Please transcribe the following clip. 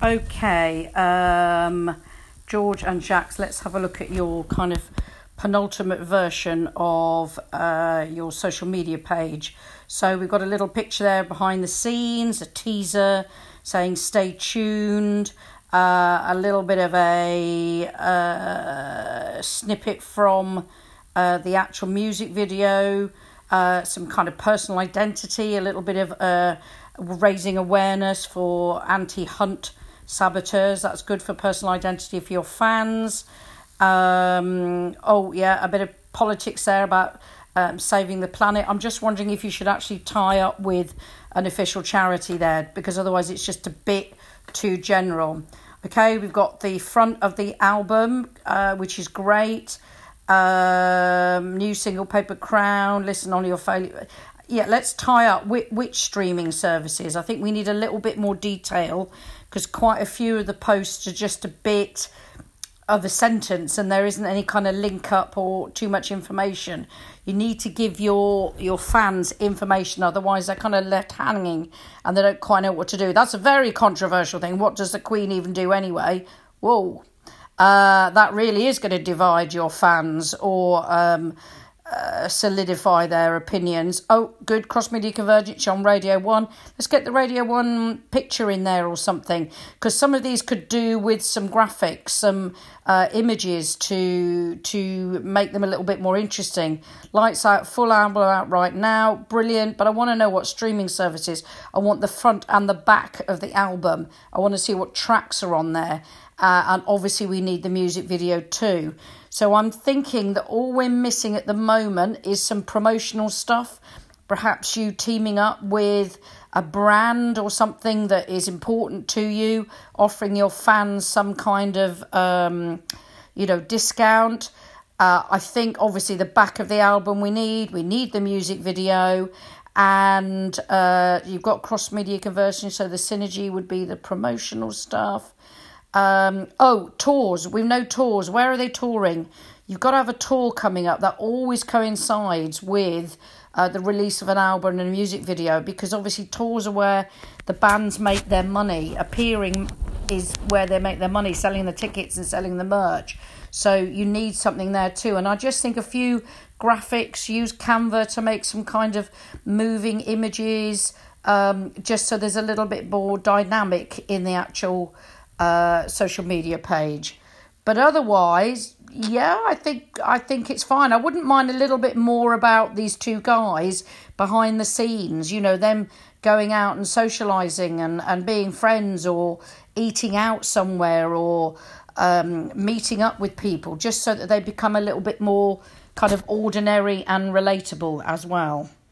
Okay, George and Jax, let's have a look at your kind of penultimate version of your social media page. So we've got a little picture there behind the scenes, a teaser saying stay tuned, a little bit of a snippet from the actual music video, some kind of personal identity, a little bit of raising awareness for anti-hunt saboteurs. That's good for personal identity for your fans. A bit of politics there about saving the planet. I'm just wondering if you should actually tie up with an official charity there, because otherwise it's just a bit too general. Okay, we've got the front of the album, which is great. New single, Paper Crown, listen on your phone. Yeah, let's tie up which streaming services. I think we need a little bit more detail, because quite a few of the posts are just a bit of a sentence and there isn't any kind of link up or too much information. You need to give your fans information, otherwise they're kind of left hanging and they don't quite know what to do. That's a very controversial thing. What does the Queen even do anyway? Whoa. That really is going to divide your fans or solidify their opinions. Oh, good, cross-media convergence on Radio 1. Let's get the Radio 1 picture in there or something, because some of these could do with some graphics, some images to make them a little bit more interesting. Lights Out, full album out right now, brilliant, but I want to know what streaming services. I want the front and the back of the album. I want to see what tracks are on there. And obviously we need the music video too. So I'm thinking that all we're missing at the moment is some promotional stuff. Perhaps you teaming up with a brand or something that is important to you, offering your fans some kind of, discount. I think obviously the back of the album we need the music video, and you've got cross-media conversion, so the synergy would be the promotional stuff. Tours. We know tours. Where are they touring? You've got to have a tour coming up that always coincides with the release of an album and a music video, because obviously tours are where the bands make their money. Appearing is where they make their money, selling the tickets and selling the merch. So you need something there too. And I just think a few graphics, use Canva to make some kind of moving images, just so there's a little bit more dynamic in the actual social media page. But otherwise, yeah, I think it's fine. I wouldn't mind a little bit more about these two guys behind the scenes, them going out and socialising and being friends, or eating out somewhere, or meeting up with people, just so that they become a little bit more kind of ordinary and relatable as well.